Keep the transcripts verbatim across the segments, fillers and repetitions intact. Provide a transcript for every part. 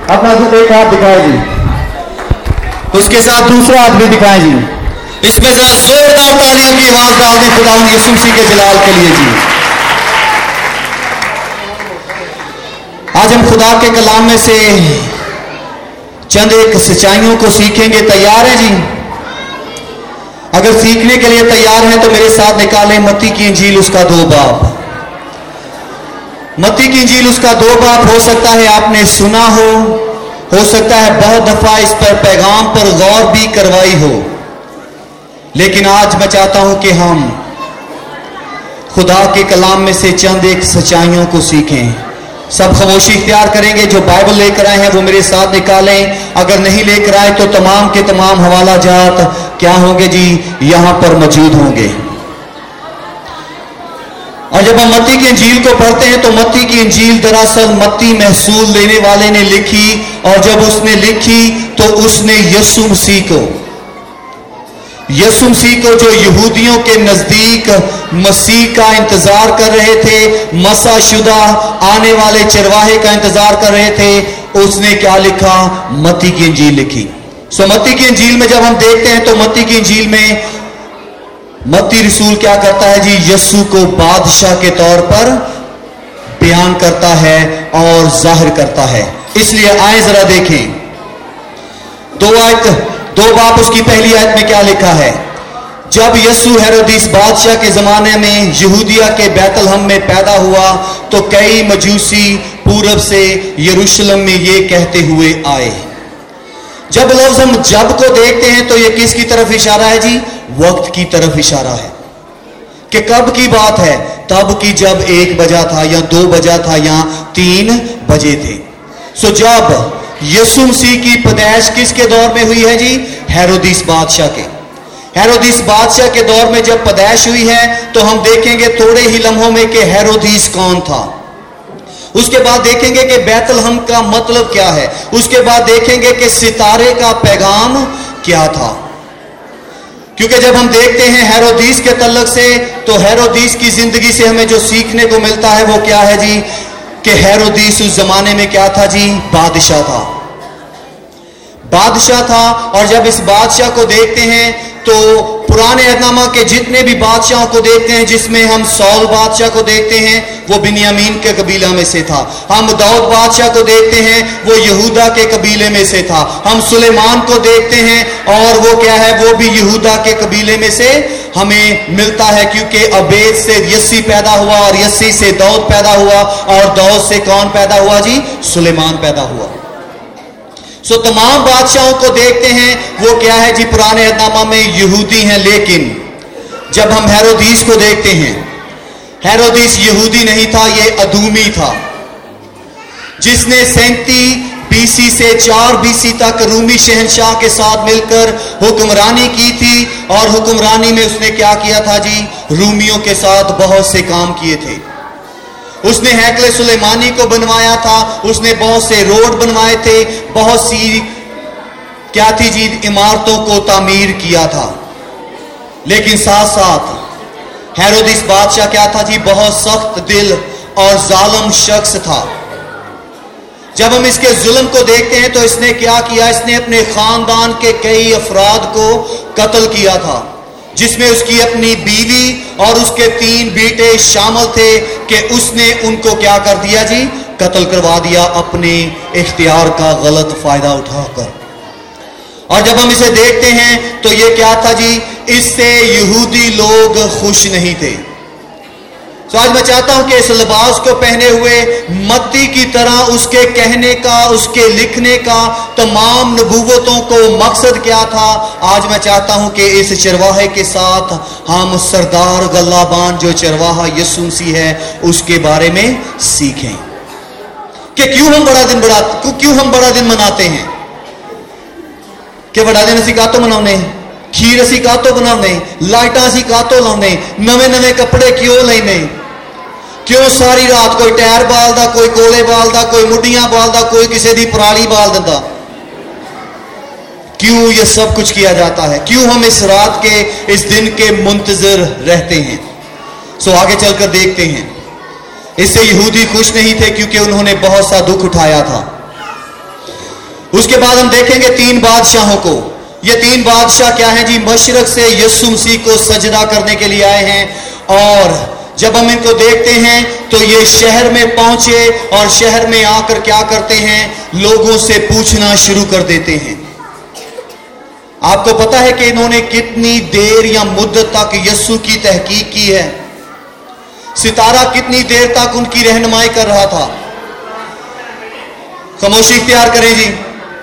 अपना एक हाथ दिखाए जी, उसके साथ दूसरा हाथ भी दिखाएं जी। इसमें जरा जोरदार तालियों की आवाज डाल दें खुदा यीशु मसीह के जलाल के लिए जी। आज हम खुदा के कलाम में से चंद एक सच्चाइयों को सीखेंगे। तैयार हैं जी? अगर सीखने के लिए तैयार हैं तो मेरे साथ निकालें मत्ती की इंजील उसका दो बाब। मत्ती की इंजील उसका दो बाब। हो सकता है आपने सुना हो हो सकता है बहुत दफा इस पर पैगाम पर गौर भी करवाई हो, लेकिन आज मैं चाहता हूं कि हम खुदा के कलाम में से चंद एक सच्चाइयों को सीखें। सब खामोशी इख्तियार करेंगे। जो बाइबल लेकर आए हैं वो मेरे साथ निकालें। अगर नहीं लेकर आए तो तमाम के तमाम हवाला जात क्या होंगे जी, यहां पर मौजूद होंगे। और जब हम मत्ती की इंजील को पढ़ते हैं तो मत्ती की इंजील दरअसल मत्ती महसूल लेने वाले ने लिखी, और जब उसने लिखी तो उसने यीशु मसीह को यीशु मसीह को जो यहूदियों के नजदीक मसीह का इंतजार कर रहे थे, मसा शुदा आने वाले चरवाहे का इंतजार कर रहे थे, उसने क्या लिखा? मत्ती की इंजील लिखी। सो मत्ती की इंजील में जब हम देखते हैं तो मत्ती की इंजील में मत्ती रसूल क्या करता है जी? यीशु को बादशाह के तौर पर बयान करता है और जाहिर करता है। इसलिए आए जरा देखें दो आयत दो बाप उसकी पहली आयत में क्या लिखा है? जब यीशु हेरोदिस बादशाह के जमाने में यहूदिया के बैतलहम में पैदा हुआ तो कई मजूसी पूरब से यरूशलेम में ये कहते हुए आए। जब लफ्ज़ हम जब को देखते हैं तो ये किसकी तरफ इशारा है जी? वक्त की तरफ इशारा है। कि कब की बात है? तब की जब एक बजा था या दो बजा था या तीन बजे थे। सो जब यीशु मसीह की पैदाइश किसके दौर में हुई है जी? हेरोदिस बादशाह के हेरोदिस बादशाह के दौर में जब पैदाइश हुई है तो हम देखेंगे थोड़े ही लम्हों में कि हेरोदिस कौन था। उसके बाद देखेंगे कि बैतलहम का मतलब क्या है। उसके बाद देखेंगे कि सितारे का पैगाम क्या था। क्योंकि जब हम देखते हैं हेरोदिस के तल्लक से तो हेरोदिस की जिंदगी से हमें जो सीखने को मिलता है वो क्या है जी? कि हेरोदिस उस जमाने में क्या था जी? बादशाह था बादशाह था और जब इस बादशाह को देखते हैं तो पुराने अहदनामा के जितने भी बादशाहों को देखते हैं, जिसमें हम सौल बादशाह को देखते हैं वो बिन्यामीन के कबीला में से था। हम दाऊद बादशाह को देखते हैं वो यहूदा के कबीले में से था। हम सुलेमान को देखते हैं और वो क्या है? वो भी यहूदा के कबीले में से हमें मिलता है, क्योंकि अबेद से यस्सी पैदा हुआ और यस्सी से दाऊद पैदा हुआ और दाऊद से कौन पैदा हुआ जी? सुलेमान पैदा हुआ। सो तमाम बादशाहों को देखते हैं वो क्या है जी? पुराने अहदनामा में यहूदी हैं। लेकिन जब हम हेरोदिस को देखते हैं, हेरोदिस यहूदी नहीं था, ये अदूमी था, जिसने सैंतीस बीसी से चार बीसी तक रूमी शहनशाह के साथ मिलकर हुक्मरानी की थी। और हुक्मरानी में उसने क्या किया था जी? रूमियों के साथ बहुत से काम किए थे। उसने हैकले सुलेमानी को बनवाया था, उसने बहुत से रोड बनवाए थे, बहुत सी क्या थी जी? इमारतों को तामीर किया था। लेकिन साथ साथ हेरोदिस बादशाह क्या था जी? बहुत सख्त दिल और जालिम शख्स था। जब हम इसके जुल्म को देखते हैं तो इसने क्या किया? इसने अपने खानदान के कई अफराद को कत्ल किया था, जिसमें उसकी अपनी बीवी और उसके तीन बेटे शामिल थे कि उसने उनको क्या कर दिया जी? कत्ल करवा दिया अपने इख्तियार का गलत फायदा उठाकर। और जब हम इसे देखते हैं तो ये क्या था जी? इससे यहूदी लोग खुश नहीं थे। तो आज मैं चाहता हूं कि इस लिबास को पहने हुए मत्ती की तरह उसके कहने का, उसके लिखने का तमाम नबूवतों को मकसद क्या था, आज मैं चाहता हूं कि इस चरवाहे के साथ हम सरदार गल्लाबान जो चरवाहा यीशु मसीह है उसके बारे में सीखें कि क्यों हम बड़ा दिन बड़ा क्यों हम बड़ा दिन मनाते हैं। कि बड़ा दिन असी कातो मनाउने, खीर असी कातो बनाउने, लाइटा असी कातो लाउने, नवे नवे कपड़े क्यों लेने, क्यों सारी रात कोई टायर बालदा, कोई कोले बालदा, कोई मुड्डियां बालदा, कोई किसी दी पराली बाल दिंदा। क्यों ये सब कुछ किया जाता है? क्यों हम इस रात के, इस दिन के मुंतजर रहते हैं? सो आगे चलकर देखते हैं। इससे यहूदी खुश नहीं थे क्योंकि उन्होंने बहुत सा दुख उठाया था। उसके बाद हम देखेंगे तीन बादशाहों को। ये तीन बादशाह क्या हैं जी? मशरक से यीशु मसीह को सजदा करने के लिए आए हैं। और जब हम इनको देखते हैं तो ये शहर में पहुंचे और शहर में आकर क्या करते हैं? लोगों से पूछना शुरू कर देते हैं। आपको पता है कि इन्होंने कितनी देर या मुद्दत तक यीशु की तहकीक की है? सितारा कितनी देर तक उनकी रहनुमाई कर रहा था? खामोशी इख्तियार करें जी।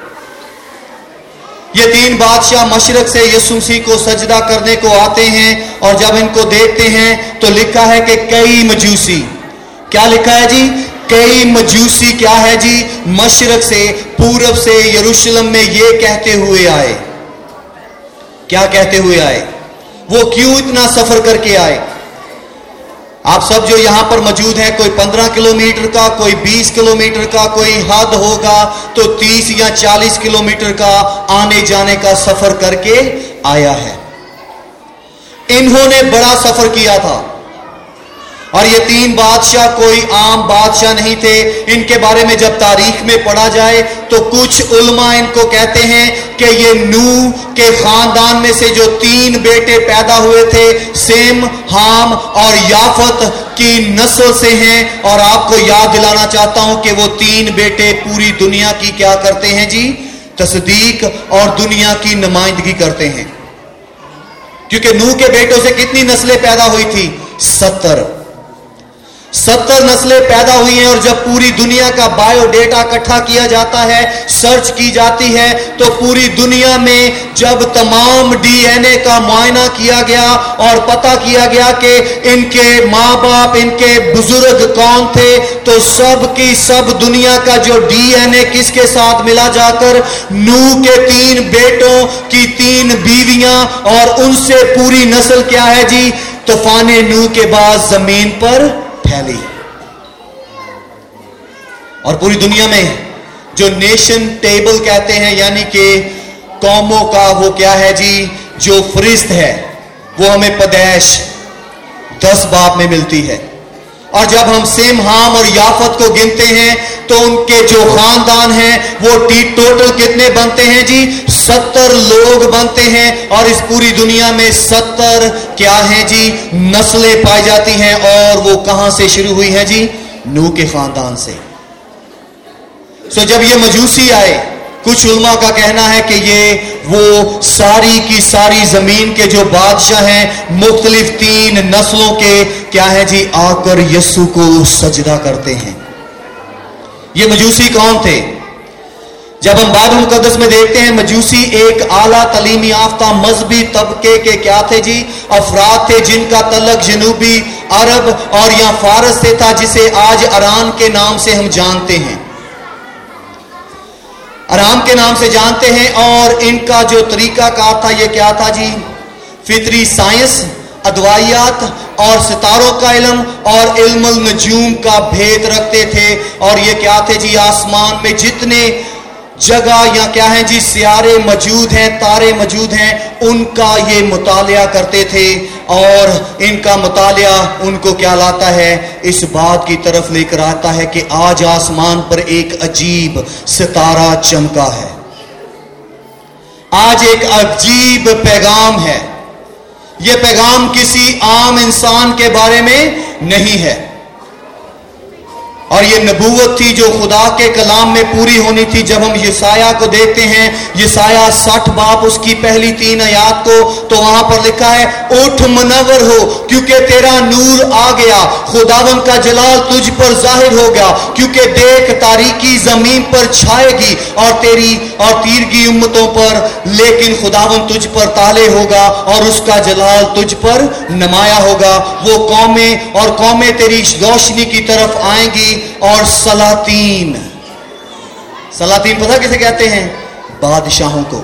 ये तीन बादशाह मशरक से यीशु मसीह को सजदा करने को आते हैं और जब इनको देखते हैं तो लिखा है कि कई मजूसी, क्या लिखा है जी? कई मजूसी क्या है जी? मशरक से, पूरब से यरूशलेम में ये कहते हुए आए। क्या कहते हुए आए? वो क्यों इतना सफर करके आए? आप सब जो यहां पर मौजूद हैं, कोई पंद्रह किलोमीटर का, कोई बीस किलोमीटर का, कोई हद होगा तो तीस या चालीस किलोमीटर का आने जाने का सफर करके आया है। इन्होंने बड़ा सफर किया था। और ये तीन बादशाह कोई आम बादशाह नहीं थे। इनके बारे में जब तारीख में पढ़ा जाए तो कुछ उलमा इनको कहते हैं कि ये नूह के खानदान में से जो तीन बेटे पैदा हुए थे, सेम, हाम और याफत की नस्ल से हैं। और आपको याद दिलाना चाहता हूं कि वो तीन बेटे पूरी दुनिया की क्या करते हैं जी? तस्दीक और दुनिया की नुमाइंदगी करते हैं। क्योंकि नूह के बेटों से कितनी नस्लें पैदा हुई थी? सत्तर सत्तर नस्लें पैदा हुई हैं। और जब पूरी दुनिया का बायोडेटा इकट्ठा किया जाता है, सर्च की जाती है, तो पूरी दुनिया में जब तमाम डीएनए का मुआयना किया गया और पता किया गया कि इनके माँ बाप, इनके बुजुर्ग कौन थे, तो सब की सब दुनिया का जो डीएनए किसके साथ मिला जाकर नूह के तीन बेटों की तीन बीवियां और उनसे पूरी नस्ल क्या है जी? तूफान नूह के बाद जमीन पर फैली। और पूरी दुनिया में जो नेशन टेबल कहते हैं, यानी कि कौमों का वो क्या है जी? जो फरिश्त है, वो हमें पैदाइश दस बाब में मिलती है। और जब हम सेम, हाम और याफत को गिनते हैं तो उनके जो खानदान हैं वो टी टोटल कितने बनते हैं जी? सत्तर लोग बनते हैं। और इस पूरी दुनिया में सत्तर क्या है जी? नस्लें पाई जाती हैं। और वो कहां से शुरू हुई है जी? नूह के खानदान से। सो जब ये मजूसी आए, कुछ उलमा का कहना है कि ये वो सारी की सारी जमीन के जो बादशाह हैं, मुख्तलिफ तीन नस्लों के क्या है जी? आकर यीशु को सजदा करते हैं। ये मजूसी कौन थे? जब हम बाइबल मुकद्दस में देखते हैं, मजूसी एक आला तालीम याफ्ता मजहबी तबके के क्या थे जी? अफराद थे जिनका तल्लक जनूबी अरब और या फारस से था, जिसे आज ईरान के नाम से हम जानते हैं, आराम के नाम से जानते हैं। और इनका जो तरीका कार था, ये क्या था जी? फितरी साइंस, अदवाइयात और सितारों का इल्म और इल्मुल नजूम का भेद रखते थे। और ये क्या थे जी? आसमान में जितने जगह या क्या है जी? सियारे मौजूद हैं, तारे मौजूद हैं, उनका ये मुतालिया करते थे। और इनका मुतालिया उनको क्या लाता है? इस बात की तरफ लेकर आता है कि आज आसमान पर एक अजीब सितारा चमका है, आज एक अजीब पैगाम है। यह पैगाम किसी आम इंसान के बारे में नहीं है। और ये नबूवत थी जो खुदा के कलाम में पूरी होनी थी। जब हम यसाया को देखते हैं, यसाया साठ बाप उसकी पहली तीन आयात को, तो वहां पर लिखा है, उठ मुनव्वर हो क्योंकि तेरा नूर आ गया, खुदावन का जलाल तुझ पर जाहिर हो गया। क्योंकि देख तारीकी जमीन पर छाएगी और तेरी और तीरगी उम्मतों पर, लेकिन खुदावन तुझ पर ताले होगा और उसका जलाल तुझ पर नमाया होगा। वो कौमें और कौमें तेरी रोशनी की तरफ आएंगी। और सलातीन, सलातीन पता किसे कहते हैं? बादशाहों को,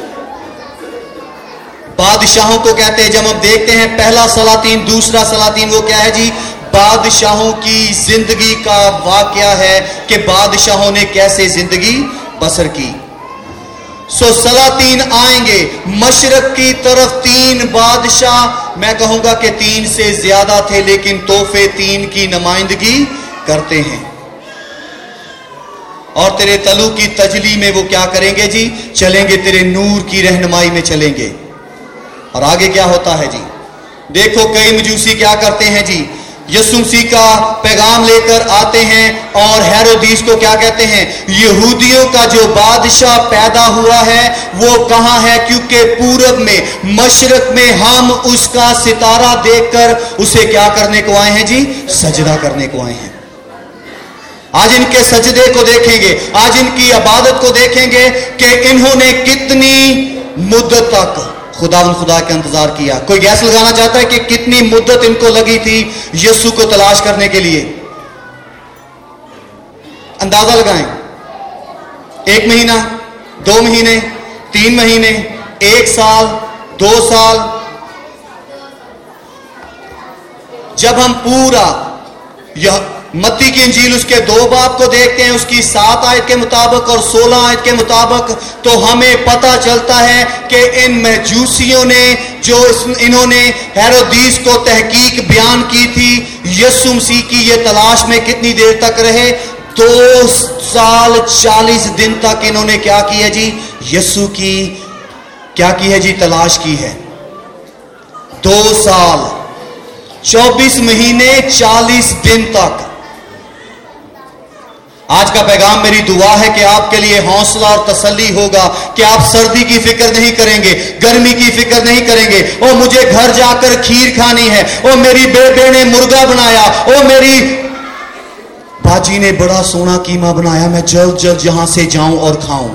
बादशाहों को कहते हैं। जब हम देखते हैं पहला सलातीन, दूसरा सलातीन, वो क्या है जी? बादशाहों की जिंदगी का वाकया है कि बादशाहों ने कैसे जिंदगी बसर की। सो सलातीन आएंगे मशरक की तरफ। तीन बादशाह, मैं कहूंगा कि तीन से ज्यादा थे, लेकिन तोहफे तीन की नुमाइंदगी करते हैं। और तेरे तलू की तजली में वो क्या करेंगे जी? चलेंगे, तेरे नूर की रहनुमाई में चलेंगे। और आगे क्या होता है जी? देखो कई मजूसी क्या करते हैं जी, यीशु मसीह का पैगाम लेकर आते हैं और हेरोदीस को क्या कहते हैं? यहूदियों का जो बादशाह पैदा हुआ है वो कहां है? क्योंकि पूरब में, मशरक में हम उसका सितारा देखकर उसे क्या करने को आए हैं जी? सजदा करने को आए हैं। आज इनके सजदे को देखेंगे, आज इनकी इबादत को देखेंगे कि इन्होंने कितनी मुद्दत तक खुदा खुदा का इंतजार किया। कोई गैस लगाना चाहता है कि कितनी मुद्दत इनको लगी थी यीशु को तलाश करने के लिए? अंदाजा लगाएं। एक महीना, दो महीने, तीन महीने, एक साल, दो साल। जब हम पूरा यह मत्ती की इंजील उसके दो बाब को देखते हैं, उसकी सात आयत के मुताबिक और सोलह आयत के मुताबिक, तो हमें पता चलता है कि इन मजूसियों ने जो इन्होंने हेरोदीस को तहकीक बयान की थी यीशु मसीह की, ये तलाश में कितनी देर तक रहे? दो साल चालीस दिन तक इन्होंने क्या किया जी? यीशु की क्या की है जी? तलाश की है। दो साल चौबीस महीने चालीस दिन तक। आज का पैगाम मेरी दुआ है कि आपके लिए हौसला और तसल्ली होगा कि आप सर्दी की फिक्र नहीं करेंगे, गर्मी की फिक्र नहीं करेंगे। ओ मुझे घर जाकर खीर खानी है, ओ मेरी बेबे ने मुर्गा बनाया, ओ मेरी बाजी ने बड़ा सोना कीमा बनाया, मैं जल्द जल्द यहां से जाऊं और खाऊं।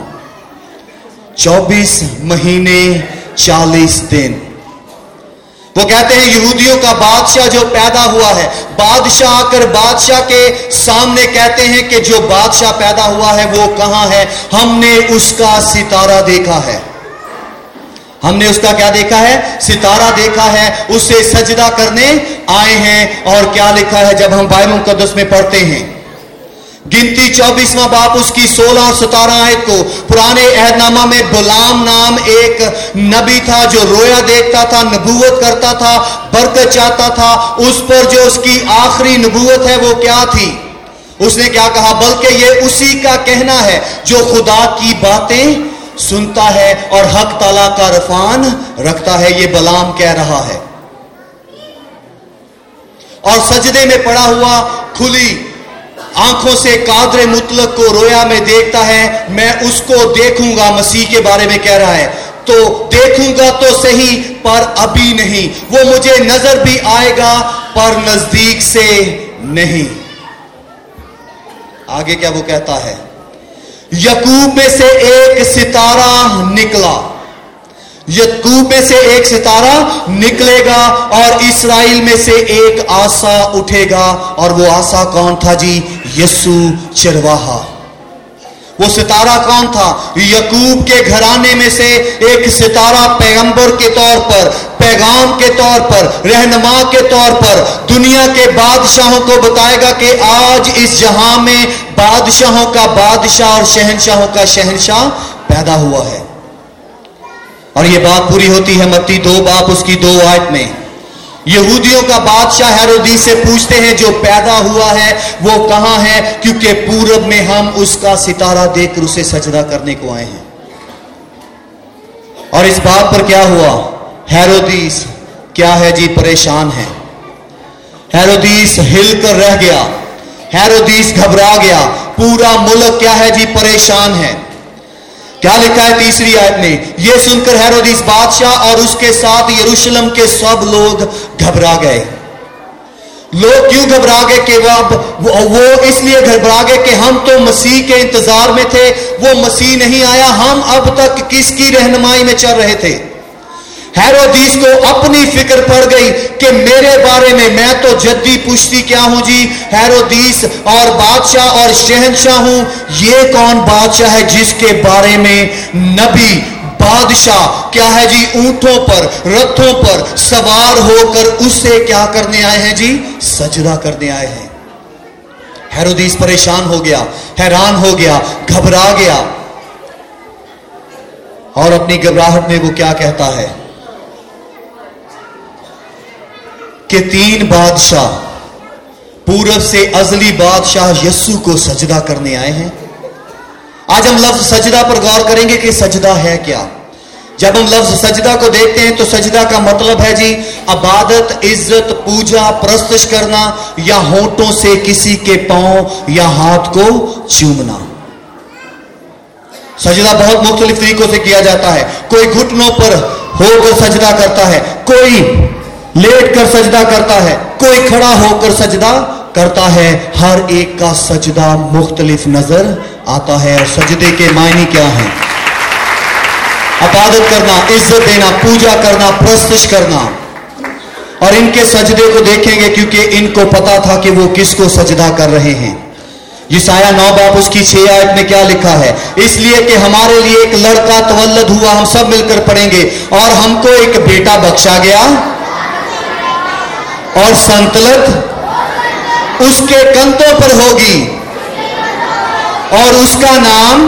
चौबीस महीने चालीस दिन। वो कहते हैं यहूदियों का बादशाह जो पैदा हुआ है, बादशाह आकर बादशाह के सामने कहते हैं कि जो बादशाह पैदा हुआ है वो कहां है? हमने उसका सितारा देखा है। हमने उसका क्या देखा है? सितारा देखा है, उसे सजदा करने आए हैं। और क्या लिखा है जब हम बाइबल मुकद्दस में पढ़ते हैं? गिनती चौबीसवां बाप उसकी सोलह और सतारह आयत को, पुराने अहदनामा में बुलाम नाम एक नबी था जो रोया देखता था, नबूवत करता था, बरकत चाहता था। उस पर जो उसकी आखिरी नबूवत है वो क्या थी? उसने क्या कहा? बल्कि ये उसी का कहना है जो खुदा की बातें सुनता है और हक ताला का रफान रखता है। ये बलाम कह रहा है और सजदे में पड़ा हुआ खुली आंखों से कादरे मुतलक को रोया में देखता है। मैं उसको देखूंगा, मसीह के बारे में कह रहा है। तो देखूंगा तो सही पर अभी नहीं, वो मुझे नजर भी आएगा पर नजदीक से नहीं। आगे क्या वो कहता है? यकूब में से एक सितारा निकला, यकूब में से एक सितारा निकलेगा और इस्राएल में से एक आसा उठेगा। और वो आसा कौन था जी? यीशु चरवाहा। वो सितारा कौन था? यकूब के घराने में से एक सितारा पैगंबर के तौर पर, पैगाम के तौर पर, रहनुमा के तौर पर दुनिया के बादशाहों को बताएगा कि आज इस जहां में बादशाहों का बादशाह और शहंशाहों का शहंशाह पैदा हुआ है। और ये बात पूरी होती है मत्ती दो बाप उसकी दो आयत में। यहूदियों का बादशाह हेरोदीस से पूछते हैं जो पैदा हुआ है वो कहां है? क्योंकि पूरब में हम उसका सितारा देखकर उसे सजदा करने को आए हैं। और इस बात पर क्या हुआ? हेरोदीस क्या है जी? परेशान है। हेरोदीस हिलकर रह गया, हेरोदीस घबरा गया। पूरा मुल्क क्या है जी? परेशान है। क्या लिखा है तीसरी आयत में? यह सुनकर हेरोदीस बादशाह और उसके साथ यरूशलेम के सब लोग घबरा गए। लोग क्यों घबरा गए? कि वो, वो इसलिए घबरा गए कि हम तो मसीह के इंतजार में थे, वो मसीह नहीं आया, हम अब तक किसकी रहनुमाई में चल रहे थे? हेरोदीस को अपनी फिक्र पड़ गई कि मेरे बारे में, मैं तो जद्दी पुश्ती क्या हूं जी? हेरोदीस और बादशाह और शहंशाह हूं। ये कौन बादशाह है जिसके बारे में नबी बादशाह क्या है जी? ऊंटों पर, रथों पर सवार होकर उससे क्या करने आए हैं जी? सजदा करने आए हैं। हेरोदीस परेशान हो गया, हैरान हो गया, घबरा गया। और अपनी घबराहट में वो क्या कहता है कि तीन बादशाह पूरब से अजली बादशाह यीशु को सजदा करने आए हैं। آج ہم لفظ سجدہ پر غور کریں گے کہ سجدہ ہے کیا. جب ہم لفظ سجدہ کو دیکھتے ہیں تو سجدہ کا مطلب ہے جی عبادت, عزت, پوجا, پرستش کرنا یا ہونٹوں سے کسی کے پاؤں یا ہاتھ کو چومنا. سجدہ بہت مختلف طریقوں سے کیا جاتا ہے. کوئی گھٹنوں پر ہو کر سجدہ کرتا ہے, کوئی لیٹ کر سجدہ کرتا ہے, کوئی کھڑا ہو کر سجدہ کرتا ہے. ہر ایک کا سجدہ مختلف نظر آتا ہے. اور سجدے کے معنی کیا ہیں؟ عبادت کرنا, عزت دینا, پوجا کرنا, پرستش کرنا. اور ان کے سجدے کو دیکھیں گے کیونکہ ان کو پتا تھا کہ وہ کس کو سجدہ کر رہے ہیں. یسایہ نو باب اس کی چھ آیت میں کیا لکھا ہے؟ اس لیے کہ ہمارے لیے ایک لڑکا تولد ہوا. ہم سب مل کر پڑھیں گے. اور ہم کو ایک بیٹا بخشا گیا اور سنتلت اس کے کندھوں پر ہوگی اور اس کا نام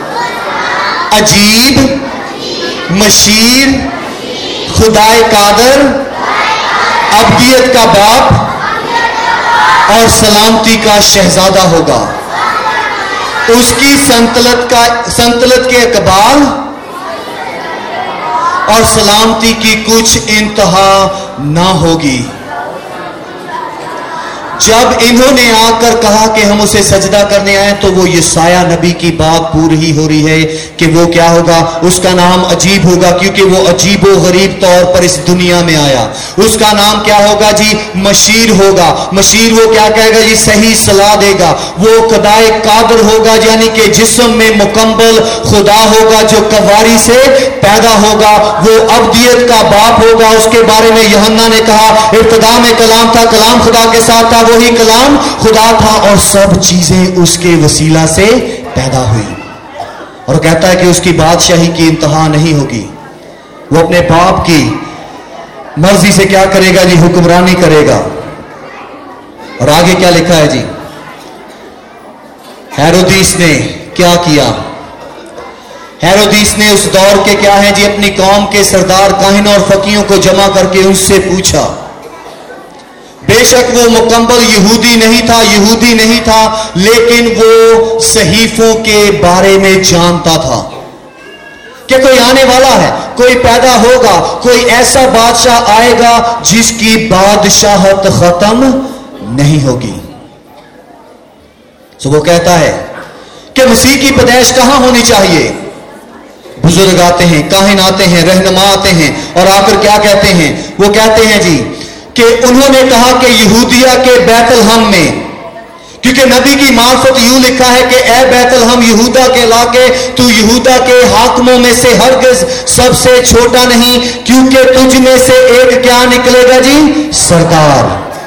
عجیب, مشیر, خدائے قادر, ابدیت کا باپ اور سلامتی کا شہزادہ ہوگا. اس کی سنتلت کا سنتلت کے اقبال اور سلامتی کی کچھ انتہا نہ ہوگی. جب انہوں نے آ کر کہا کہ ہم اسے سجدہ کرنے آئے تو وہ یسایہ نبی کی بات پوری ہو رہی ہے کہ وہ کیا ہوگا؟ اس کا نام عجیب ہوگا کیونکہ وہ عجیب و غریب طور پر اس دنیا میں آیا. اس کا نام کیا ہوگا جی؟ مشیر ہوگا. مشیر وہ کیا کہے گا جی؟ صحیح صلاح دے گا. وہ خدائے قادر ہوگا یعنی کہ جسم میں مکمل خدا ہوگا جو کواری سے پیدا ہوگا. وہ ابدیت کا باپ ہوگا. اس کے بارے میں یوحنا نے کہا ابتدا میں کلام تھا, کلام خدا کے ساتھ تھا, وہی کلام خدا تھا اور سب چیزیں اس کے وسیلہ سے پیدا ہوئی. اور کہتا ہے کہ اس کی بادشاہی کی انتہا نہیں ہوگی. وہ اپنے باپ کی مرضی سے کیا کرے گا جی؟ حکمرانی کرے گا. اور آگے کیا لکھا ہے جی؟ ہیرودیس نے کیا کیا؟ ہیرودیس نے اس دور کے کیا ہیں جی؟ اپنی قوم کے سردار کاہنوں اور فقیہوں کو جمع کر کے ان سے پوچھا. بے شک وہ مکمل یہودی نہیں تھا, یہودی نہیں تھا, لیکن وہ صحیفوں کے بارے میں جانتا تھا کہ کوئی آنے والا ہے, کوئی پیدا ہوگا, کوئی ایسا بادشاہ آئے گا جس کی بادشاہت ختم نہیں ہوگی. سو وہ کہتا ہے کہ مسیح کی پیدائش کہاں ہونی چاہیے؟ بزرگ آتے ہیں, کاہن آتے ہیں, رہنما آتے ہیں اور آ کر کیا کہتے ہیں؟ وہ کہتے ہیں جی کہ انہوں نے کہا کہ یہودیہ کے بیت الحم میں, کیونکہ نبی کی معرفت یوں لکھا ہے کہ اے بیت الحم یہودا کے علاقے, تو یہودا کے حاکموں میں سے ہرگز سب سے چھوٹا نہیں, کیونکہ تجھ میں سے ایک کیا نکلے گا جی؟ سردار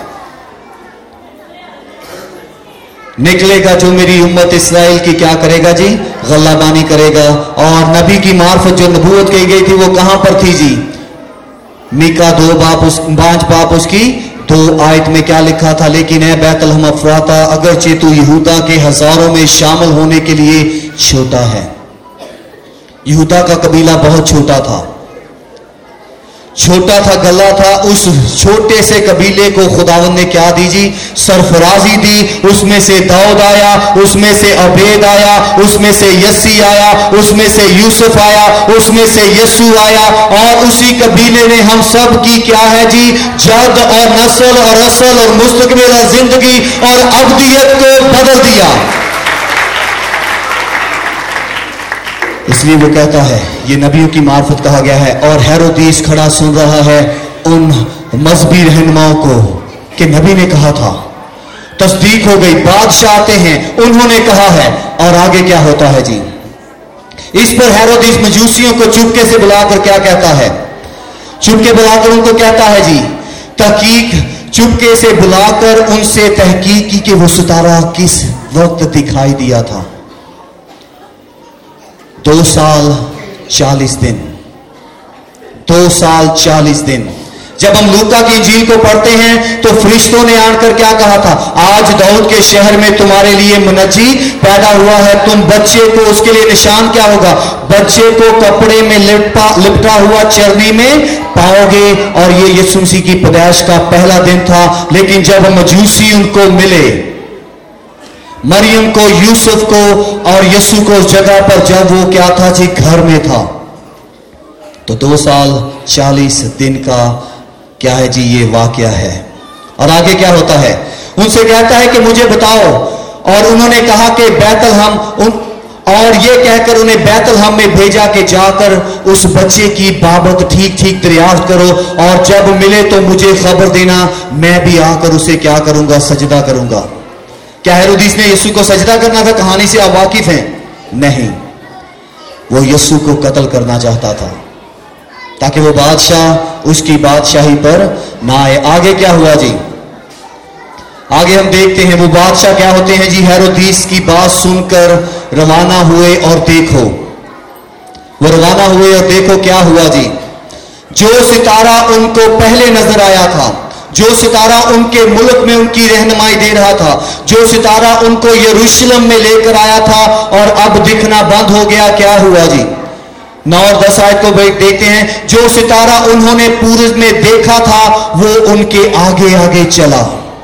نکلے گا جو میری امت اسرائیل کی کیا کرے گا جی؟ غلہ بانی کرے گا. اور نبی کی معرفت جو نبوت کی گئی تھی وہ کہاں پر تھی جی؟ میکا دو باپ اس پانچ باپ اس کی دو آیت میں کیا لکھا تھا؟ لیکن اے بیت الحم افراتا, اگرچہ تو یہودا کے ہزاروں میں شامل ہونے کے لیے چھوٹا ہے. یہودا کا قبیلہ بہت چھوٹا تھا, چھوٹا تھا, گلا تھا. اس چھوٹے سے قبیلے کو خداوند نے کیا دی جی؟ سرفرازی دی. اس میں سے داؤد آیا, اس میں سے عبید آیا, اس میں سے یسی آیا, اس میں سے یوسف آیا, اس میں سے یسوع آیا. اور اسی قبیلے نے ہم سب کی کیا ہے جی؟ جد اور نسل اور اصل اور مستقبل اور زندگی اور ابدیت کو بدل دیا. اس لیے وہ کہتا ہے, یہ نبیوں کی معرفت کہا گیا ہے. اور ہیرودیس کھڑا سن رہا ہے ان مذہبی رہنماؤں کو کہ نبی نے کہا تھا. تصدیق ہو گئی, بادشاہ آتے ہیں, انہوں نے کہا ہے. اور آگے کیا ہوتا ہے جی؟ اس پر ہیرودیس مجوسیوں کو چپکے سے بلا کر کیا کہتا ہے؟ چپکے بلا کر ان کو کہتا ہے جی تحقیق, چپکے سے بلا کر ان سے تحقیق کی کہ وہ ستارہ کس وقت دکھائی دیا تھا. دو سال چالیس دن دو سال چالیس دن جب ہم لوکا کی انجیل کو پڑھتے ہیں تو فرشتوں نے آن کر کیا کہا تھا؟ آج داؤد کے شہر میں تمہارے لیے منجی پیدا ہوا ہے. تم بچے کو, اس کے لیے نشان کیا ہوگا؟ بچے کو کپڑے میں لپٹا لپٹا ہوا چرنی میں پاؤ گے. اور یہ یسوع مسیح کی پیدائش کا پہلا دن تھا. لیکن جب مجوسی ان کو ملے, मरियम को, यूसुफ को और यीशु को उस जगह पर जब वो क्या था जी, घर में था, तो दो साल चालीस दिन का क्या है जी ये वाकया है। और आगे क्या होता है, उनसे कहता है कि मुझे बताओ, और उन्होंने कहा कि बैतलहम, उन और ये कहकर उन्हें बैतलहम में भेजा कि जाकर उस बच्चे की बाबत ठीक ठीक दरियाफ्त करो, और जब मिले तो मुझे खबर देना, मैं भी आकर उसे क्या करूंगा, सजदा करूंगा। क्या हेरोदिस ने यीशु को सजदा करना था? कहानी से आप वाकिफ हैं? नहीं, वो यीशु को कत्ल करना चाहता था ताकि वो बादशाह उसकी बादशाही पर ना आए। आगे क्या हुआ जी, आगे हम देखते हैं वो बादशाह क्या होते हैं जी, हेरोदिस की बात सुनकर रवाना हुए, और देखो वो रवाना हुए और देखो क्या हुआ जी, जो सितारा उनको पहले नजर आया था, जो सितारा उनके मुल्क में उनकी रहनुमाई दे रहा था, जो सितारा उनको यरूशलेम में लेकर आया था और अब दिखना बंद हो गया, क्या हुआ जी, नौ और दस आयत को देखते हैं। जो सितारा उन्होंने पूरब में देखा था वो उनके आगे आगे चला,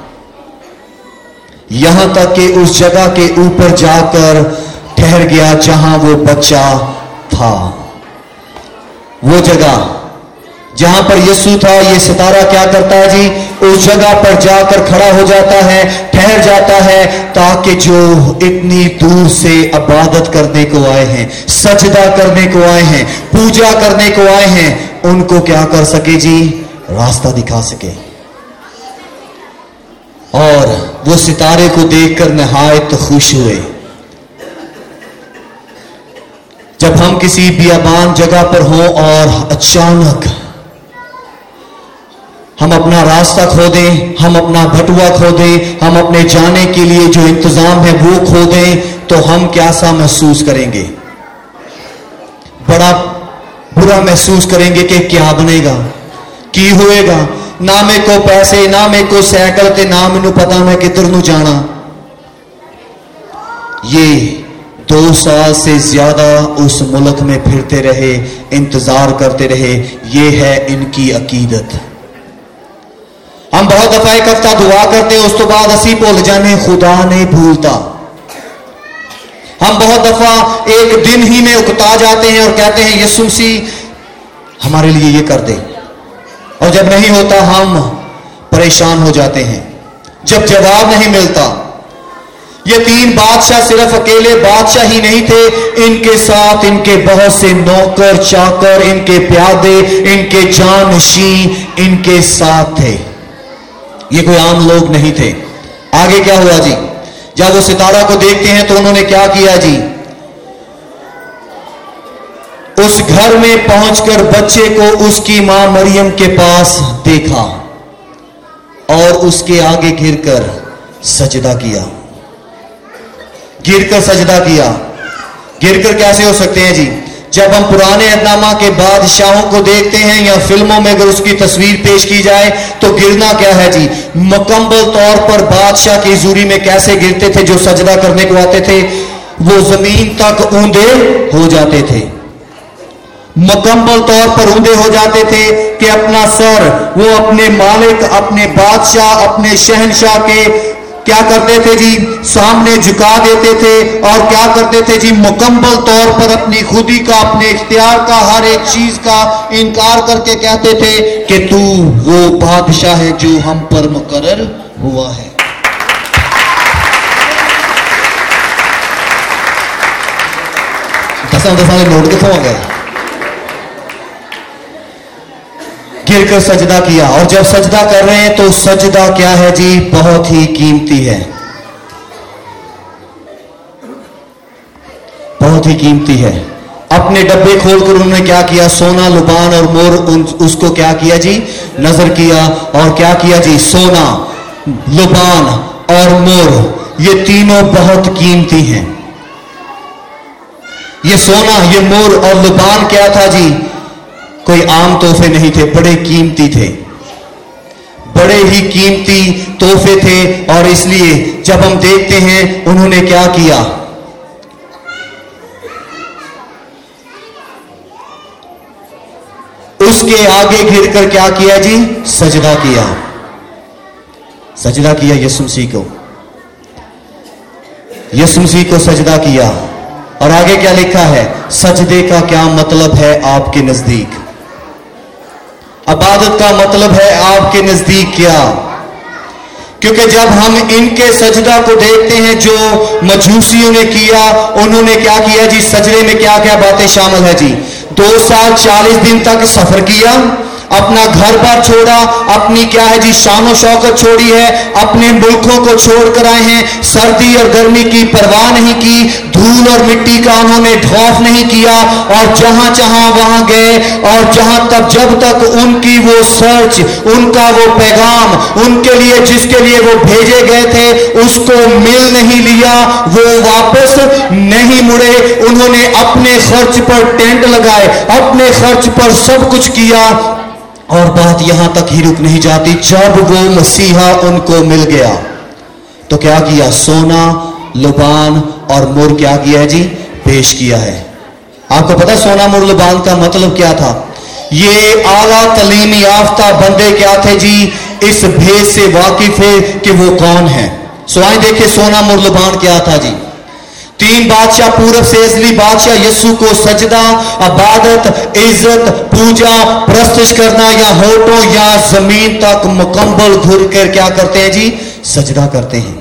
यहां तक कि उस जगह के ऊपर जाकर ठहर गया जहां वो बच्चा था। वो जगह जहां पर यीशु था, ये सितारा क्या करता है जी, उस जगह पर जाकर खड़ा हो जाता है, ठहर जाता है, ताकि जो इतनी दूर से इबादत करने को आए हैं, सजदा करने को आए हैं, पूजा करने को आए हैं, उनको क्या कर सके जी, रास्ता दिखा सके। और वो सितारे को देखकर नहायत खुश हुए। जब हम किसी बियाबान जगह पर हों और अचानक हम अपना रास्ता खो दें, हम अपना बटुआ खो दें, हम अपने जाने के लिए जो इंतजाम है वो खो दें, तो हम कैसा महसूस करेंगे? बड़ा बुरा महसूस करेंगे कि क्या बनेगा, की होएगा, ना मेरे को पैसे, ना मेरे को साइकिल ते, ना मैनू पता मैं किधर नू जाना। ये दो साल से ज्यादा उस मुल्क में फिरते रहे, इंतजार करते रहे, ये है इनकी अकीदत। हम बहुत दफा एक हफ्ता दुआ करते हैं, उस तो बाद असी भूल जाने, खुदा नहीं भूलता। हम बहुत दफा एक दिन ही में उकता जाते हैं और कहते हैं यीशु मसीह हमारे लिए ये कर दे, और जब नहीं होता हम परेशान हो जाते हैं, जब जवाब नहीं मिलता। ये तीन बादशाह सिर्फ अकेले बादशाह ही नहीं थे, इनके साथ इनके बहुत से नौकर चाकर, इनके प्यादे, इनके जानशी इनके साथ थे। ये कोई आम लोग नहीं थे। आगे क्या हुआ जी, जब वो सितारा को देखते हैं तो उन्होंने क्या किया जी, उस घर में पहुंचकर बच्चे को उसकी मां मरियम के पास देखा और उसके आगे गिरकर सजदा किया। गिरकर सजदा किया। गिरकर कैसे हो सकते हैं जी? जब हम पुराने अहदनामा के बादशाहों को देखते हैं या फिल्मों में अगर उसकी तस्वीर पेश की जाए तो गिरना क्या है जी, मुकम्मल तौर पर बादशाह की हुजूरी में कैसे गिरते थे। जो सजदा करने को आते थे वो जमीन तक ऊंधे हो जाते थे, मुकम्मल तौर पर ऊंधे हो जाते थे कि अपना सर वो अपने मालिक, अपने बादशाह, अपने शहनशाह के क्या करते थे जी, सामने झुका देते थे। और क्या करते थे जी, मुकम्मल तौर पर अपनी खुदी का, अपने इख्तियार का, हर एक चीज का इनकार करके कहते थे कि तू वो बादशाह है जो हम पर मुकर्रर हुआ है। दसा दसा नोट कितों आ गए। गिरकर सजदा किया, और जब सजदा कर रहे हैं तो सजदा क्या है जी, बहुत ही कीमती है, बहुत ही कीमती है। अपने डब्बे खोलकर उन्होंने क्या किया, सोना, लुबान और मोर, उन, उसको क्या किया जी, नजर किया। और क्या किया जी, सोना, लुबान और मोर ये तीनों बहुत कीमती हैं। ये सोना, ये मोर और लुबान क्या था जी, कोई आम तोहफे नहीं थे, बड़े कीमती थे, बड़े ही कीमती तोहफे थे। और इसलिए जब हम देखते हैं उन्होंने क्या किया, उसके आगे गिरकर क्या किया जी, सजदा किया, सजदा किया यीशु मसीह को। यीशु मसीह को सजदा किया। और आगे क्या लिखा है, सजदे का क्या मतलब है आपके नजदीक? इबादत का मतलब है आपके नजदीक क्या? क्योंकि जब हम इनके सजदा को देखते हैं जो मजूसियों ने किया, उन्होंने क्या किया जी? सजदे में क्या क्या बातें शामिल है जी? दो साल चालीस दिन तक सफर किया, अपना घर बार छोड़ा, अपनी क्या है जी शान और शौकत छोड़ी है, अपने मुल्कों को छोड़कर आए हैं, सर्दी और गर्मी की परवाह नहीं की, धूल और मिट्टी का उन्होंने ढौफ नहीं किया, और जहां जहां वहां गए और जहां तक जब तक उनकी वो सर्च, उनका वो पैगाम उनके लिए जिसके लिए वो भेजे गए थे उसको मिल नहीं लिया, वो वापस नहीं मुड़े। उन्होंने अपने खर्च पर टेंट लगाए, अपने खर्च पर सब कुछ किया, और बात यहां तक ही रुक नहीं जाती। जब वो मसीहा उनको मिल गया तो क्या किया? सोना, लुबान और मुर क्या किया है जी? पेश किया है। आपको पता है सोना, मुर, लुबान का मतलब क्या था? ये आला तलीम याफ्ता बंदे क्या थे जी? इस भेद से वाकिफ है कि वो कौन है। सो आए देखे सोना, मुर, लुबान क्या था जी? तीन बादशाह पूरब से असली बादशाह यीशु को सजदा, इबादत, इज्जत, पूजा, प्रस्तुत करना या होठों या जमीन तक मुकम्मल घुर कर क्या करते हैं जी? सजदा करते हैं।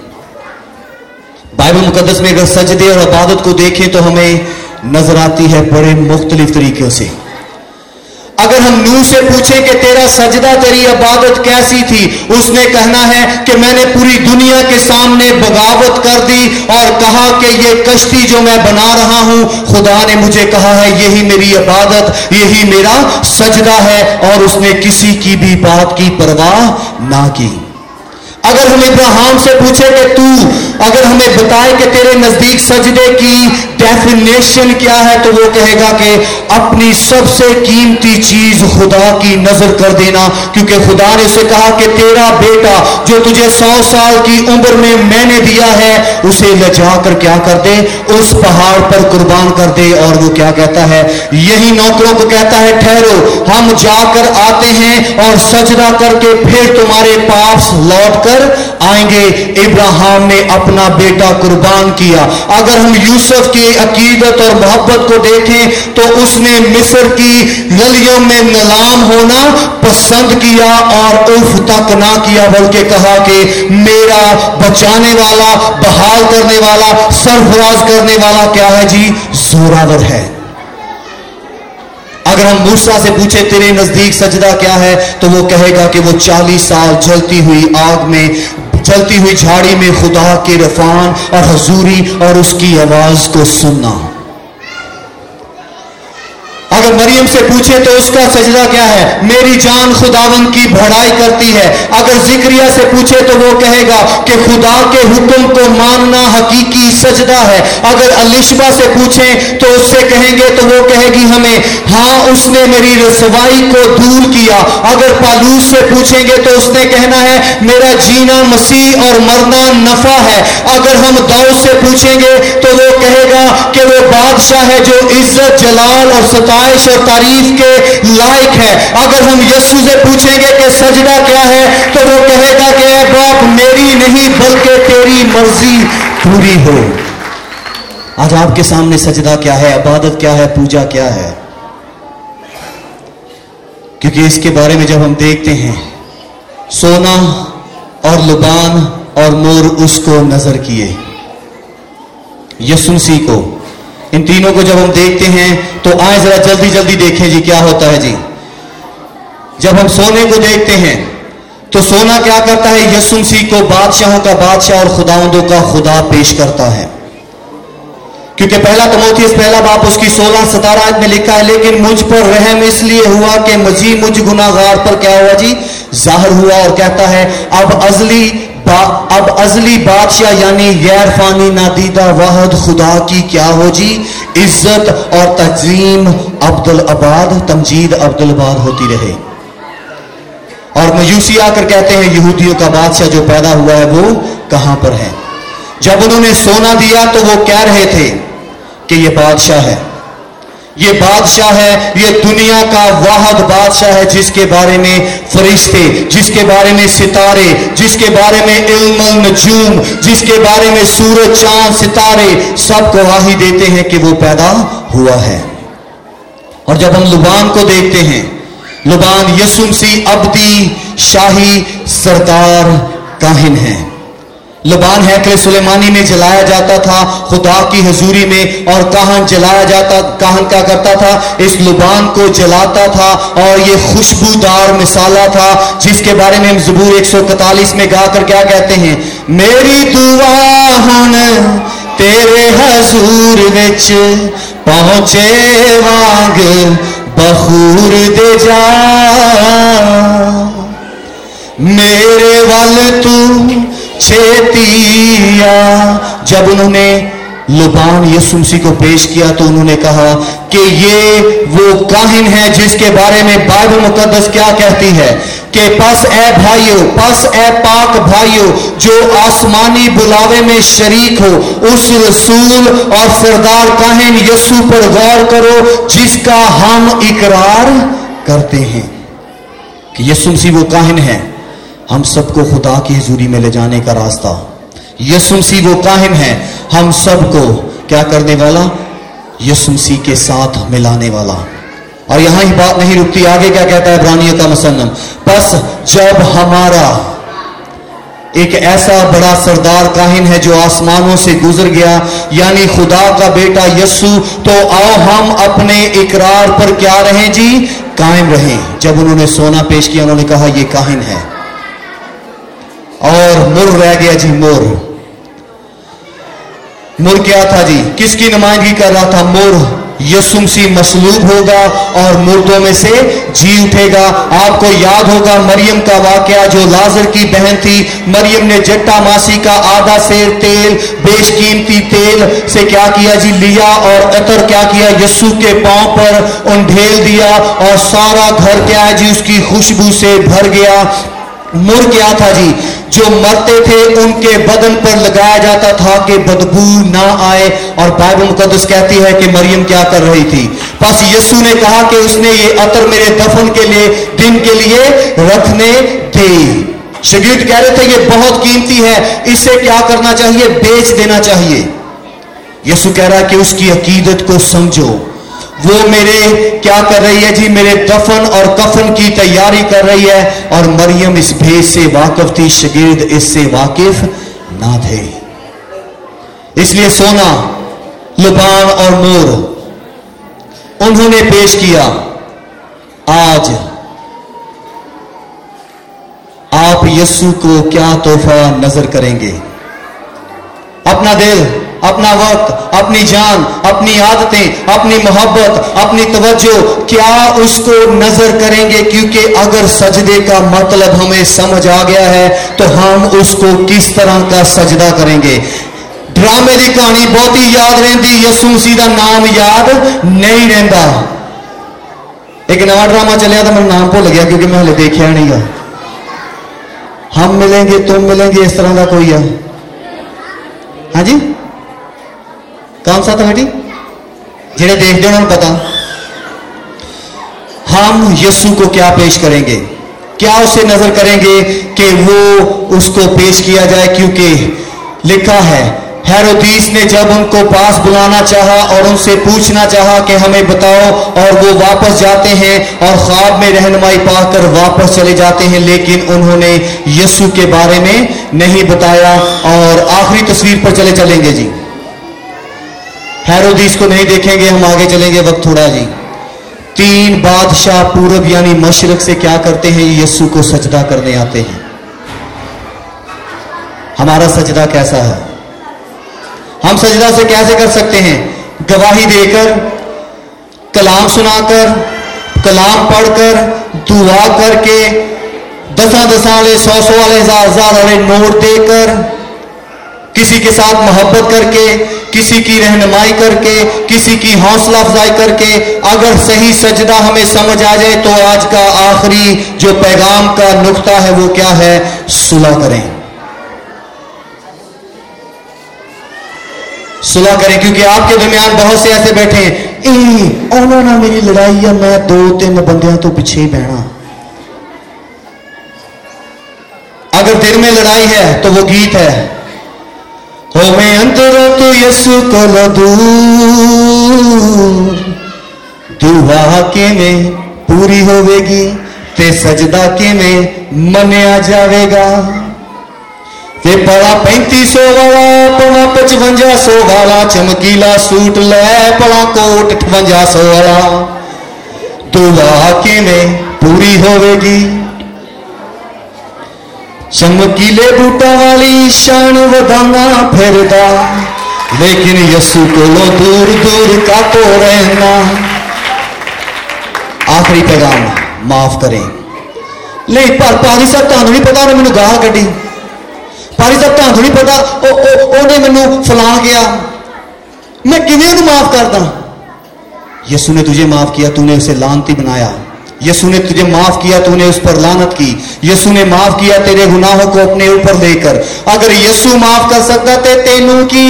बाइबल मुकद्दस में अगर सजदे और इबादत को देखें तो हमें नजर आती है बड़े मुख्तलिफ तरीकों से। अगर हम नूह से पूछें कि तेरा सजदा, तेरी इबादत कैसी थी, उसने कहना है कि मैंने पूरी दुनिया के सामने बगावत कर दी और कहा कि ये कश्ती जो मैं बना रहा हूं, खुदा ने मुझे कहा है यही मेरी इबादत, यही मेरा सजदा है, और उसने किसी की भी बात की परवाह ना की। अगर हम इब्राहिम से पूछे कि तू अगर हमें बताए कि तेरे नजदीक सजदे की डेफिनेशन क्या है, तो वो कहेगा कि अपनी सबसे कीमती चीज खुदा की नजर कर देना, क्योंकि खुदा ने उसे कहा कि तेरा बेटा जो तुझे सौ साल की उम्र में मैंने दिया है, उसे ले जाकर क्या कर दे? उस पहाड़ पर कुर्बान कर दे। और वो क्या कहता है? यही नौकरों को कहता है ठहरो, हम जाकर आते हैं और सजदा करके फिर तुम्हारे पास लौट कर आएंगे। इब्राहिम ने अपना बेटा कुर्बान किया। अगर हम यूसुफ की अकीदत और मोहब्बत को देखें तो उसने मिस्र की गलियों में नीलाम होना पसंद किया और उफ तक ना किया, बल्कि कहा कि मेरा बचाने वाला, बहाल करने वाला, सरफराज करने वाला क्या है जी? जोरावर है। अगर हम मूसा से पूछे तेरे नजदीक सजदा क्या है, तो वो कहेगा कि वो चालीस साल जलती हुई आग में, जलती हुई झाड़ी में खुदा के रफान और हजूरी और उसकी आवाज को सुनना। अगर मरियम से पूछे तो उसका सजदा क्या है? मेरी जान खुदावन की बढ़ाई करती है। अगर जिक्रिया से पूछे तो वो कहेगा कि खुदा के हुक्म को मानना हकीकी सजदा है। अगर अलिशबा से पूछे तो उससे कहेंगे तो वो कहेगी हमें, हाँ उसने मेरी रसवाई को दूर किया। अगर पालूस से पूछेंगे तो उसने कहना है मेरा जीना मसीह और मरना नफा है। अगर हम दाऊद से पूछेंगे तो वो कहेगा कि वो बादशाह है जो इज्जत, जलाल और सताइश और तारीफ के लायक है। अगर हम यीशु से पूछेंगे कि सजदा क्या है, तो वो कहेगा कि ऐ बाप मेरी नहीं बल्कि तेरी मर्जी पूरी हो। आज आपके सामने सजदा क्या है, इबादत क्या है, पूजा क्या है? क्योंकि इसके बारे में जब हम देखते हैं, सोना और लुबान और मोर उसको नजर किए, यीशु मसीह को, इन तीनों को जब हम देखते हैं तो आए जरा जल्दी जल्दी देखें जी क्या होता है जी। जब हम सोने को देखते हैं तो सोना क्या करता है? यीशु मसीह को बादशाहों का बादशाह और खुदावंदों का खुदा पेश करता है। क्योंकि पहला तीमुथियुस पहला बाप उसकी सोलह सतारह आयत में लिखा है, लेकिन मुझ पर रहम इसलिए हुआ कि मजीद मुझ गुनाहगार पर क्या हुआ जी? जाहिर हुआ। और कहता है अब अजली अब अजली बादशाह यानी गैर फानी नादीदा वाहिद खुदा की क्या हो जी? इज्जत और तजीम अब्दुल अबाद, तमजीद अब्दुल अबाद होती रहे। और मयूसी आकर कहते हैं यहूदियों का बादशाह जो पैदा हुआ है वो कहां पर है? जब उन्होंने सोना दिया तो वो कह रहे थे कि ये बादशाह है, یہ بادشاہ ہے، یہ دنیا کا واحد بادشاہ ہے جس کے بارے میں فرشتے، جس کے بارے میں ستارے، جس کے بارے میں علم النجوم، جس کے بارے میں سورج چاند ستارے سب گواہی دیتے ہیں کہ وہ پیدا ہوا ہے۔ اور جب ہم لبان کو دیکھتے ہیں، لبان یسوع مسیح ابدی شاہی سردار کاہن ہے۔ لبان ہیکل سلیمانی میں جلایا جاتا تھا خدا کی حضوری میں، اور کاہن جلایا جاتا کاہن کیا کرتا تھا؟ اس لبان کو جلاتا تھا، اور یہ خوشبودار مسالہ تھا جس کے بارے میں ہم زبور ایک سو اکتالیس میں گا کر کیا کہتے ہیں؟ میری دعا ہن تیرے حضور وچ پہنچے وانگ بخور دے جا، میرے وال تو چھیتیا۔ جب انہوں نے لبان یسوع مسیح کو پیش کیا تو انہوں نے کہا کہ یہ وہ کاہن ہے جس کے بارے میں بائبل مقدس کیا کہتی ہے کہ پس اے بھائیو، پس اے پاک بھائیو جو آسمانی بلاوے میں شریک ہو، اس رسول اور سردار کاہن یسوع پر غور کرو جس کا ہم اقرار کرتے ہیں کہ یسوع مسیح وہ کاہن ہے ہم سب کو خدا کی حضوری میں لے جانے کا راستہ۔ یسوع مسیح وہ کاہن ہے ہم سب کو کیا کرنے والا؟ یسوع مسیح کے ساتھ ملانے والا۔ اور یہاں ہی بات نہیں رکتی، آگے کیا کہتا ہے عبرانیوں کا مصنف؟ پس جب ہمارا ایک ایسا بڑا سردار کاہن ہے جو آسمانوں سے گزر گیا، یعنی خدا کا بیٹا یسوع، تو آؤ ہم اپنے اقرار پر کیا رہیں جی؟ قائم رہیں۔ جب انہوں نے سونا پیش کیا انہوں نے کہا یہ کاہن ہے، اور مر رہ گیا جی مر۔ مر کیا تھا جی؟ کس کی نمائندگی کر رہا تھا؟ مر یسوع مسیح مصلوب ہوگا اور مردوں میں سے جی اٹھے گا۔ آپ کو یاد ہوگا مریم کا واقعہ جو لازر کی بہن تھی، مریم نے جٹا ماسی کا آدھا سیر تیل، بیش قیمتی تیل سے کیا کیا جی؟ لیا، اور عطر کیا کیا؟ یسوع کے پاؤں پر انڈھیل دیا، اور سارا گھر کیا ہے جی؟ اس کی خوشبو سے بھر گیا۔ مر کیا تھا جی؟ جو مرتے تھے ان کے بدن پر لگایا جاتا تھا کہ بدبو نہ آئے، اور بائبل مقدس کہتی ہے کہ مریم کیا کر رہی تھی؟ پس یسوع نے کہا کہ اس نے یہ عطر میرے دفن کے لیے دن کے لیے رکھنے دے۔ شاگرد کہہ رہے تھے یہ بہت قیمتی ہے، اسے کیا کرنا چاہیے؟ بیچ دینا چاہیے۔ یسوع کہہ رہا ہے کہ اس کی عقیدت کو سمجھو، وہ میرے کیا کر رہی ہے جی؟ میرے دفن اور کفن کی تیاری کر رہی ہے، اور مریم اس بھید سے واقف تھی، شاگرد اس سے واقف نہ تھے۔ اس لیے سونا، لبان اور مور انہوں نے پیش کیا۔ آج آپ یسوع کو کیا تحفہ نظر کریں گے؟ اپنا دل، اپنا وقت، اپنی جان، اپنی عادتیں، اپنی محبت، اپنی توجہ کیا اس کو نظر کریں گے؟ کیونکہ اگر سجدے کا مطلب ہمیں سمجھ آ گیا ہے تو ہم اس کو کس طرح کا سجدہ کریں گے؟ ڈرامے دی کہانی بہتی یاد رہندی، یسوع مسیح دا نام یاد نہیں رہندا۔ ایک نیا ڈرامہ چلیا تو میرا نام بھول گیا کیونکہ میں ہلے دیکھا نہیں گا۔ ہم ملیں گے، تم ملیں گے، اس طرح کا کوئی ہے؟ ہاں جی، کون سا تھا بیٹی؟ جنہیں دیکھتے ہیں انہوں نے پتا۔ ہم یسوع کو کیا پیش کریں گے؟ کیا اسے نظر کریں گے کہ وہ اس کو پیش کیا جائے؟ کیونکہ لکھا ہے ہیرودیس نے جب ان کو پاس بلانا چاہا اور ان سے پوچھنا چاہا کہ ہمیں بتاؤ، اور وہ واپس جاتے ہیں اور خواب میں رہنمائی پا کر واپس چلے جاتے ہیں، لیکن انہوں نے یسوع کے بارے میں نہیں بتایا۔ اور آخری تصویر پر چلے چلیں گے جی، ہیرودیس کو نہیں دیکھیں گے، ہم آگے چلیں گے، وقت تھوڑا جی۔ تین بادشاہ پورب یعنی مشرق سے کیا کرتے ہیں؟ یسوع کو سجدہ کرنے آتے ہیں۔ ہمارا سجدہ کیسا ہے؟ ہم سجدہ سے کیسے کر سکتے ہیں؟ گواہی دے کر، کلام سنا کر، کلام پڑھ کر، دعا کر کے، دساں دساں والے، سو سو والے، ہزار ہزار والے نوٹ دے کر، کسی کے ساتھ محبت کر کے، کسی کی رہنمائی کر کے، کسی کی حوصلہ افزائی کر کے۔ اگر صحیح سجدہ ہمیں سمجھ آ جائے تو آج کا آخری جو پیغام کا نقطہ ہے وہ کیا ہے؟ صلح کریں، صلح کریں، کیونکہ آپ کے درمیان بہت سے ایسے بیٹھے ہیں ਇਹ ਉਹਨਾਂ ਨਾਲ ਮੇਰੀ ਲੜਾਈ ਆ, ਮੈਂ ਦੋ ਤਿੰਨ ਬੰਦਿਆਂ ਤੋਂ ਪਿੱਛੇ ਹੀ ਬਹਿਣਾ। अगर दिल में लड़ाई है तो वो गीत है, हो मैं अंदरों तो यसु को दूर, दुआ के में पूरी होवेगी ते सजदा के में मनिया जावेगा। ते पड़ा पैंती सौ वाला पड़ा पचवंजा सौ वाला चमकीला सूट ले पड़ा कोट अठवंजा सौ वाला, दुआ के में पूरी होवेगी। चमकीले बूटा वाली शान वधाना फिरदा, लेकिन यसु कोलों दूर दूर का तो रहना। आखिरी पैगाम, माफ करें। नहीं पर पारी साहब तुहानू नहीं पता उन्हें मैनू गाल कड्डी, पारी साहब तुहानू नहीं पता उन्हें मैनू फलां गया, मैं किवें माफ करदा? यसु ने तुझे माफ किया, तूने उसे लानती बनाया। यसु ने तुझे माफ किया, तूने उस पर लानत की। यसु ने माफ किया तेरे गुनाहों को अपने ऊपर लेकर। अगर यसु माफ कर सकता ते तेनू की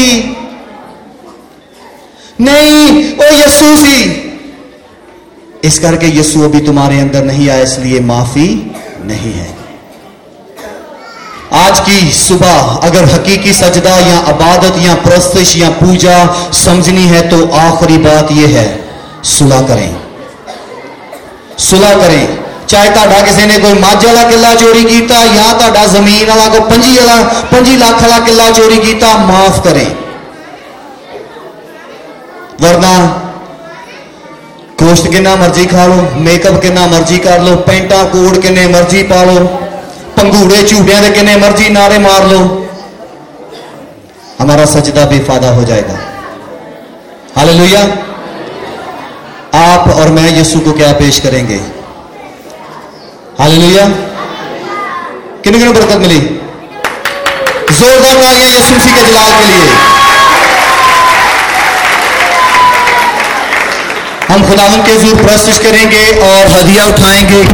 नहीं, ओ यसु सी। इस करके यसु अभी तुम्हारे अंदर नहीं आया, इसलिए माफी नहीं है। आज की सुबह अगर हकीकी सजदा या इबादत या प्रस्तश या पूजा समझनी है तो आखिरी बात यह है, सुलह करें, सुलह करें। चाहे ताड़ा किसी ने कोई मझ वाला किला चोरी किया या ताड़ा जमीन वाला कोई पंजी वाला पंजी लाख वाला किला चोरी किया, माफ करें। वरना गोश्त कितना मर्जी खा लो, मेकअप कितना मर्जी कर लो, पेंटा कोड किन्ने मर्जी पा लो, पंगूड़े झूठिया के किन्ने मर्जी नारे मार लो, हमारा सजदा बेफायदा हो जाएगा। हालेलुया। आप और मैं यीशु को क्या पेश करेंगे? हालेलुया। किन्हीं किन्हीं बरकत मिली? जोरदार तालियां यीशु मसीह के जलाल के लिए। हम खुदावंद के हुजूर प्रस्तुत करेंगे और हदिया उठाएंगे।